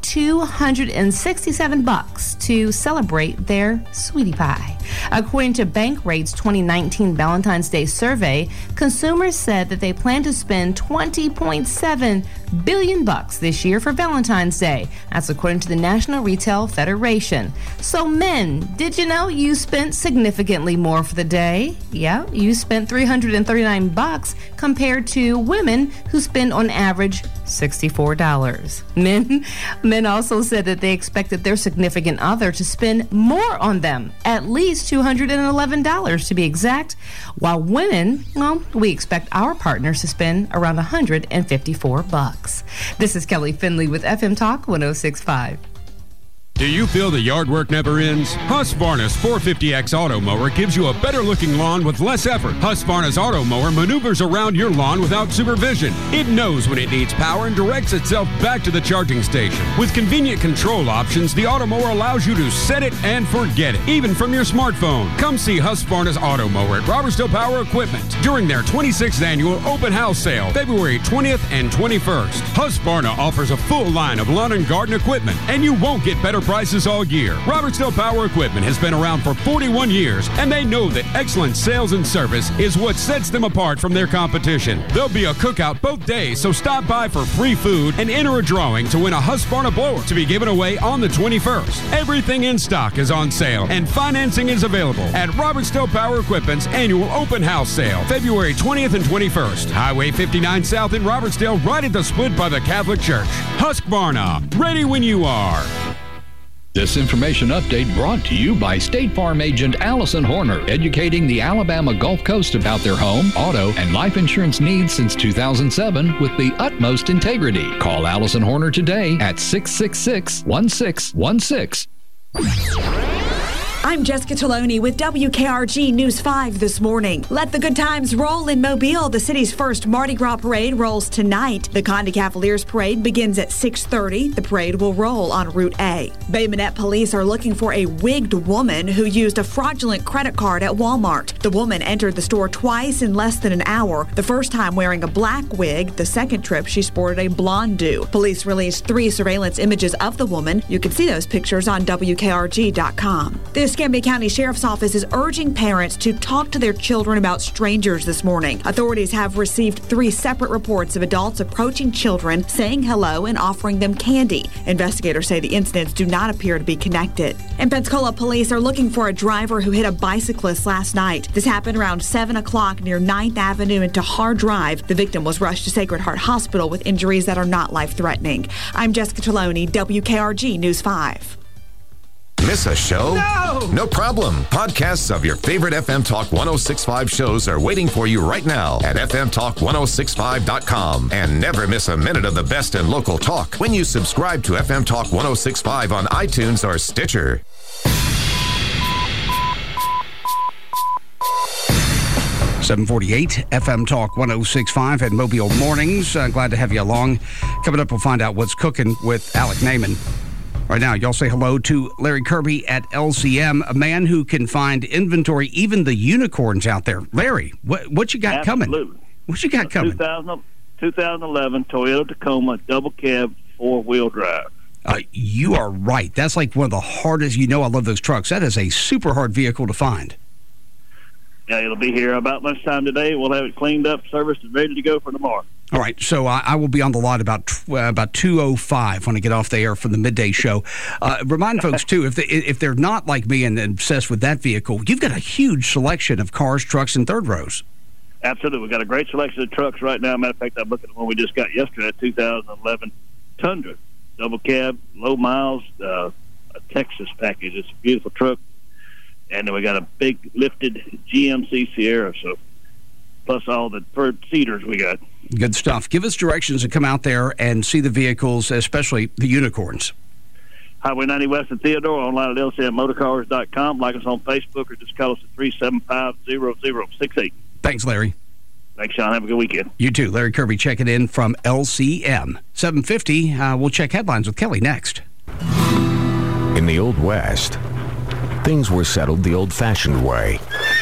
$267 to celebrate their sweetie pie. According to Bankrate's 2019 Valentine's Day survey, consumers said that they plan to spend $20.7 billion this year for Valentine's Day. That's according to the National Retail Federation. So men, did you know you spent significantly more for the day? Yeah, you spent $339 compared to women who spend on average $64. Men also said that they expected their significant other to spend more on them, at least $211 to be exact, while women, well, we expect our partners to spend around $154. This is Kelly Finley with FM Talk 106.5. Do you feel the yard work never ends? Husqvarna's 450X Auto Mower gives you a better looking lawn with less effort. Husqvarna's Auto Mower maneuvers around your lawn without supervision. It knows when it needs power and directs itself back to the charging station. With convenient control options, the Auto Mower allows you to set it and forget it, even from your smartphone. Come see Husqvarna's Auto Mower at Robertsdale Power Equipment during their 26th annual open house sale, February 20th and 21st. Husqvarna offers a full line of lawn and garden equipment, and you won't get better prices all year. Robertsdale Power Equipment has been around for 41 years, and they know that excellent sales and service is what sets them apart from their competition. There'll be a cookout both days, so stop by for free food and enter a drawing to win a Husqvarna blower to be given away on the 21st. Everything in stock is on sale, and financing is available at Robertsdale Power Equipment's annual open house sale, February 20th and 21st. Highway 59 South in Robertsdale, right at the split by the Catholic Church. Husqvarna, ready when you are. This information update brought to you by State Farm agent Allison Horner, educating the Alabama Gulf Coast about their home, auto, and life insurance needs since 2007 with the utmost integrity. Call Allison Horner today at 666-1616. I'm Jessica Taloni with WKRG News 5 this morning. Let the good times roll in Mobile. The city's first Mardi Gras parade rolls tonight. The Conde Cavaliers parade begins at 6:30. The parade will roll on Route A. Bay Minette police are looking for a wigged woman who used a fraudulent credit card at Walmart. The woman entered the store twice in less than an hour, the first time wearing a black wig. The second trip, she sported a blonde do. Police released 3 surveillance images of the woman. You can see those pictures on WKRG.com. The Escambia County Sheriff's Office is urging parents to talk to their children about strangers this morning. Authorities have received 3 separate reports of adults approaching children, saying hello and offering them candy. Investigators say the incidents do not appear to be connected. In Pensacola, police are looking for a driver who hit a bicyclist last night. This happened around 7 o'clock near 9th Avenue and Tahar Drive. The victim was rushed to Sacred Heart Hospital with injuries that are not life-threatening. I'm Jessica Taloni, WKRG News 5. Miss a show? No! No problem. Podcasts of your favorite FM Talk 106.5 shows are waiting for you right now at fmtalk1065.com. And never miss a minute of the best in local talk when you subscribe to FM Talk 106.5 on iTunes or Stitcher. .748 FM Talk 106.5 at Mobile Mornings. Glad to have you along. Coming up, we'll find out what's cooking with Alec Naiman. Right now, y'all say hello to Larry Kirby at LCM, a man who can find inventory, even the unicorns out there. Larry, what you got coming? What you got coming? 2011 Toyota Tacoma double cab 4-wheel drive. You are right. That's like one of the hardest. You know, I love those trucks. That is a super hard vehicle to find. Yeah, it'll be here about lunchtime today. We'll have it cleaned up, serviced, and ready to go for tomorrow. All right, so I will be on the lot about 2:05 when I get off the air from the midday show. Remind folks, too, if they're not like me and obsessed with that vehicle, you've got a huge selection of cars, trucks, and third rows. Absolutely. We've got a great selection of trucks right now. Matter of fact, I'm looking at one we just got yesterday, 2011 Tundra. Double cab, low miles, a Texas package. It's a beautiful truck. And then we got a big lifted GMC Sierra. So plus all the cedars we got. Good stuff. Give us directions to come out there and see the vehicles, especially the unicorns. Highway 90 West of Theodore, online at lcmmotorcars.com. Like us on Facebook or just call us at 375-0068. Thanks, Larry. Thanks, Sean. Have a good weekend. You too. Larry Kirby checking in from LCM. 7:50. We'll check headlines with Kelly next. In the Old West, things were settled the old-fashioned way.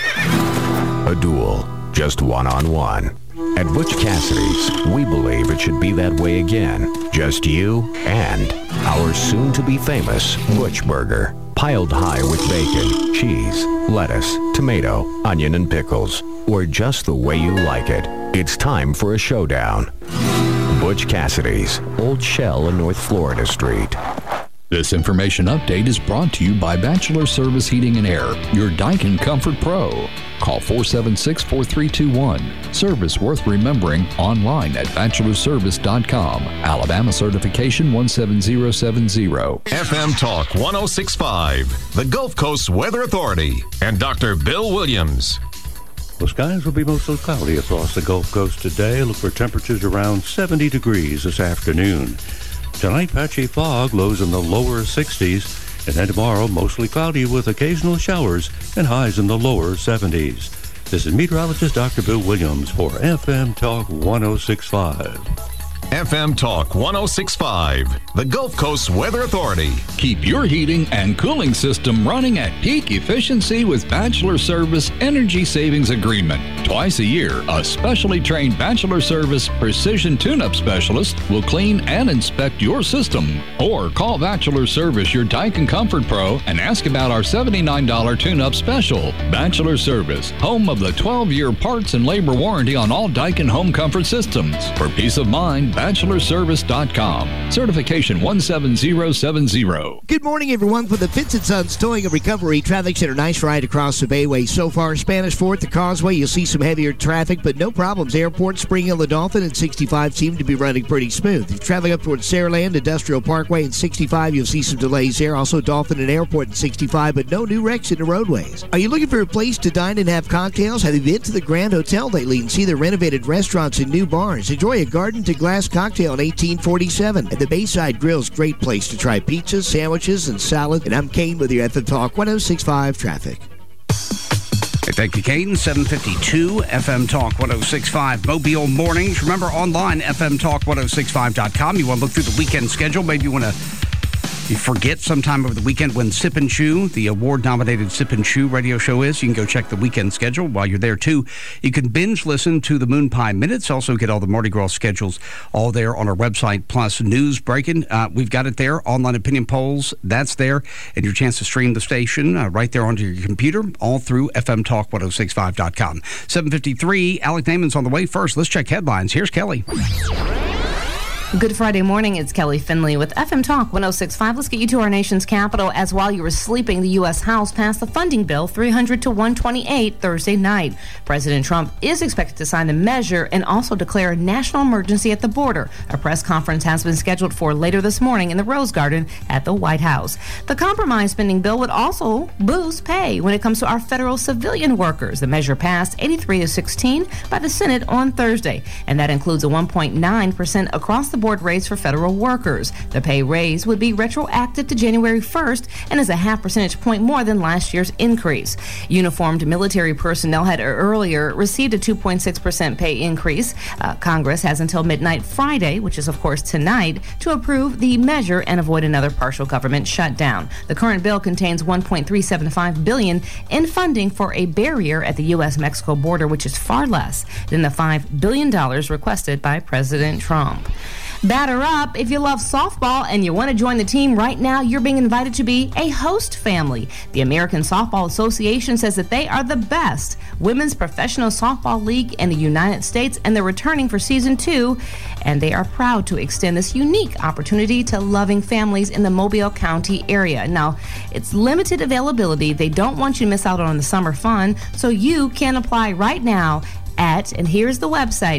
A duel, just one-on-one. At Butch Cassidy's, we believe it should be that way again. Just you and our soon-to-be famous Butch Burger. Piled high with bacon, cheese, lettuce, tomato, onion, and pickles. Or just the way you like it. It's time for a showdown. Butch Cassidy's, Old Shell in North Florida Street. This information update is brought to you by Bachelor Service Heating and Air, your Daikin Comfort Pro. Call 476-4321. Service worth remembering online at bachelorservice.com. Alabama certification 17070. FM Talk 1065, the Gulf Coast Weather Authority, and Dr. Bill Williams. Well, skies will be mostly cloudy across the Gulf Coast today. Look for temperatures around 70 degrees this afternoon. Tonight, patchy fog, lows in the lower 60s. And then tomorrow, mostly cloudy with occasional showers and highs in the lower 70s. This is meteorologist Dr. Bill Williams for FM Talk 1065. FM Talk 1065, the Gulf Coast Weather Authority. Keep your heating and cooling system running at peak efficiency with Bachelor Service Energy Savings Agreement. Twice a year, a specially trained Bachelor Service Precision Tune-Up Specialist will clean and inspect your system. Or call Bachelor Service, your Daikin Comfort Pro, and ask about our $79 tune-up special. Bachelor Service, home of the 12-year parts and labor warranty on all Daikin home comfort systems. For peace of mind, bachelorservice.com. Certification 17070. Good morning, everyone. For the Fitz & Sons Towing and Recovery Traffic Center, nice ride across the Bayway. So far, Spanish Fort, the Causeway, you'll see some heavier traffic, but no problems. Airport, Spring Hill, the Dolphin, and 65 seem to be running pretty smooth. If you're traveling up towards Saraland, Industrial Parkway, and 65, you'll see some delays there. Also, Dolphin and Airport and 65, but no new wrecks in the roadways. Are you looking for a place to dine and have cocktails? Have you been to the Grand Hotel lately and see the renovated restaurants and new bars? Enjoy a garden-to-glass cocktail in 1847. And the Bayside Grill's great place to try pizzas, sandwiches, and salad. And I'm Kane with your FM Talk 1065 traffic. Hey, thank you, Kane. 752 FM Talk 1065 Mobile Mornings. Remember, online, fmtalk1065.com. You want to look through the weekend schedule. Maybe you forget sometime over the weekend when Sip and Chew, the award-nominated Sip and Chew radio show is. You can go check the weekend schedule while you're there, too. You can binge listen to the Moon Pie Minutes. Also get all the Mardi Gras schedules all there on our website, plus news breaking. We've got it there. Online opinion polls, that's there. And your chance to stream the station right there onto your computer, all through fmtalk1065.com. 7:53, Alec Naaman's on the way. First, let's check headlines. Here's Kelly. Good Friday morning. It's Kelly Finley with FM Talk 1065. Let's get you to our nation's capital. As while you were sleeping, the U.S. House passed the funding bill 300 to 128 Thursday night. President Trump is expected to sign the measure and also declare a national emergency at the border. A press conference has been scheduled for later this morning in the Rose Garden at the White House. The compromise spending bill would also boost pay when it comes to our federal civilian workers. The measure passed 83 to 16 by the Senate on Thursday, and that includes a 1.9% across the board raise for federal workers. The pay raise would be retroactive to January 1st and is a half percentage point more than last year's increase. Uniformed military personnel had earlier received a 2.6% pay increase. Congress has until midnight Friday, which is of course tonight, to approve the measure and avoid another partial government shutdown. The current bill contains $1.375 billion in funding for a barrier at the U.S.-Mexico border, which is far less than the $5 billion requested by President Trump. Batter up. If you love softball and you want to join the team right now, you're being invited to be a host family. The American Softball Association says that they are the best women's professional softball league in the United States, and they're returning for season 2, and they are proud to extend this unique opportunity to loving families in the Mobile County area. Now, it's limited availability. They don't want you to miss out on the summer fun, so you can apply right now at, and here's the website,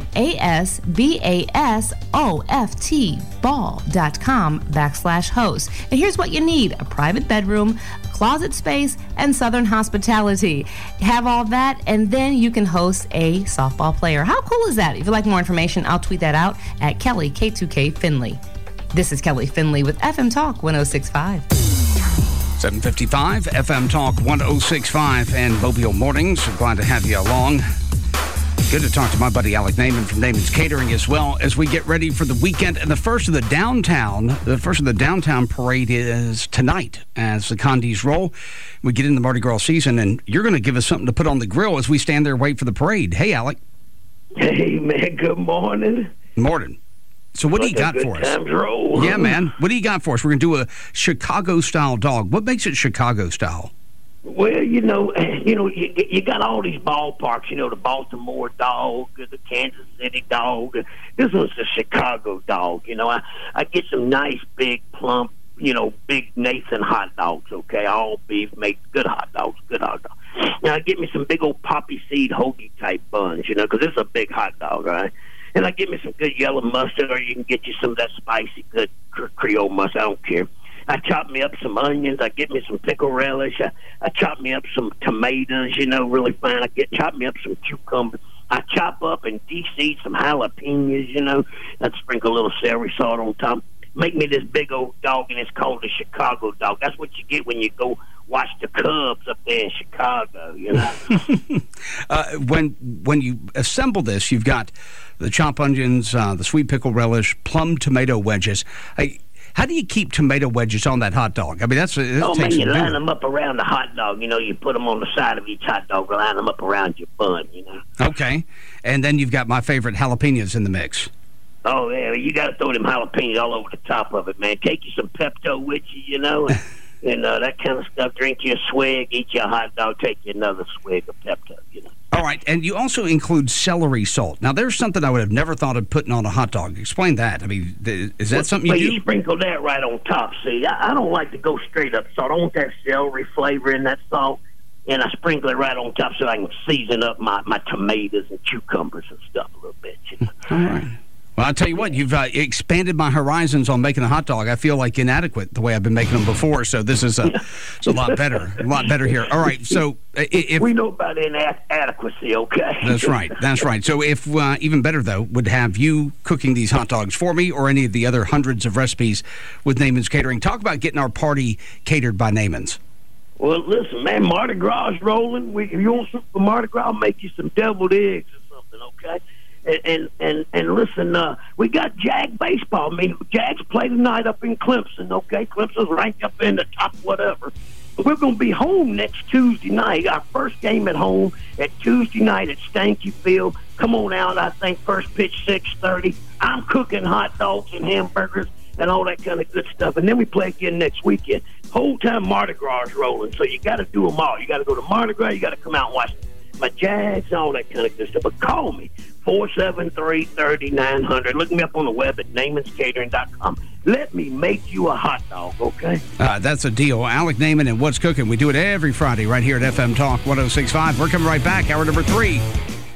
asbasoftball.com/host. And here's what you need: a private bedroom, closet space, and Southern hospitality. Have all that, and then you can host a softball player. How cool is that? If you'd like more information, I'll tweet that out at Kelly K2K Finley. This is Kelly Finley with FM Talk 106.5. 7:55 FM Talk 106.5 and Mobile Mornings. We're glad to have you along. Good to talk to my buddy Alec Naiman from Naiman's Catering as well as we get ready for the weekend. And the first of the downtown parade is tonight as the Condees roll. We get into the Mardi Gras season, and you're going to give us something to put on the grill as we stand there and wait for the parade. Hey, Alec. Hey, man. Good morning. Morning. So what do you got for us? Roll. Yeah, man. What do you got for us? We're going to do a Chicago-style dog. What makes it Chicago-style? Well, you got all these ballparks, the Baltimore dog, the Kansas City dog. This one's the Chicago dog. I get some nice, big, plump, big Nathan hot dogs, okay? All beef, make good hot dogs. Now, get me some big old poppy seed hoagie type buns, because this is a big hot dog, right? And I get me some good yellow mustard, or you can get you some of that spicy, good Creole mustard. I don't care. I chop me up some onions. I get me some pickle relish. I chop me up some tomatoes, really fine. Chop me up some cucumbers. I chop up and de-seed some jalapenos, I'd sprinkle a little celery salt on top. Make me this big old dog, and it's called the Chicago dog. That's what you get when you go watch the Cubs up there in Chicago, When you assemble this, you've got the chopped onions, the sweet pickle relish, plum tomato wedges. How do you keep tomato wedges on that hot dog? I mean, you line them up around the hot dog. You put them on the side of each hot dog, line them up around your bun, Okay. And then you've got my favorite jalapenos in the mix. Oh, yeah, you got to throw them jalapenos all over the top of it, man. Take you some Pepto with you, and that kind of stuff. Drink you a swig, eat your hot dog, take you another swig of Pepto, All right, and you also include celery salt. Now, there's something I would have never thought of putting on a hot dog. Explain that. I mean, is that something you do? You sprinkle that right on top. See, I don't like to go straight up salt. I want that celery flavor in that salt, and I sprinkle it right on top so I can season up my tomatoes and cucumbers and stuff a little bit, All right. Well, I'll tell you what, you've expanded my horizons on making a hot dog. I feel like inadequate the way I've been making them before, so this is it's a lot better. A lot better here. All right, so if we know about inadequacy, okay? That's right. So if, even better, though, would have you cooking these hot dogs for me or any of the other hundreds of recipes with Naiman's Catering. Talk about getting our party catered by Naiman's. Well, listen, man, Mardi Gras is rolling. If you want something for Mardi Gras, I'll make you some deviled eggs or something, okay? And listen, we got Jag baseball. I mean, Jags play tonight up in Clemson, okay? Clemson's ranked up in the top whatever. But we're going to be home next Tuesday night. Our first game at home at Tuesday night at Stanky Field. Come on out. I think first pitch 6:30. I'm cooking hot dogs and hamburgers and all that kind of good stuff. And then we play again next weekend. Whole time Mardi Gras is rolling, so you got to do them all. You got to go to Mardi Gras. You got to come out and watch my Jags and all that kind of good stuff. But call me. 473-3900. Look me up on the web at naimanscatering.com. Let me make you a hot dog, okay? That's a deal. Alec Naiman and What's Cooking. We do it every Friday right here at FM Talk 106.5. We're coming right back. Hour number 3.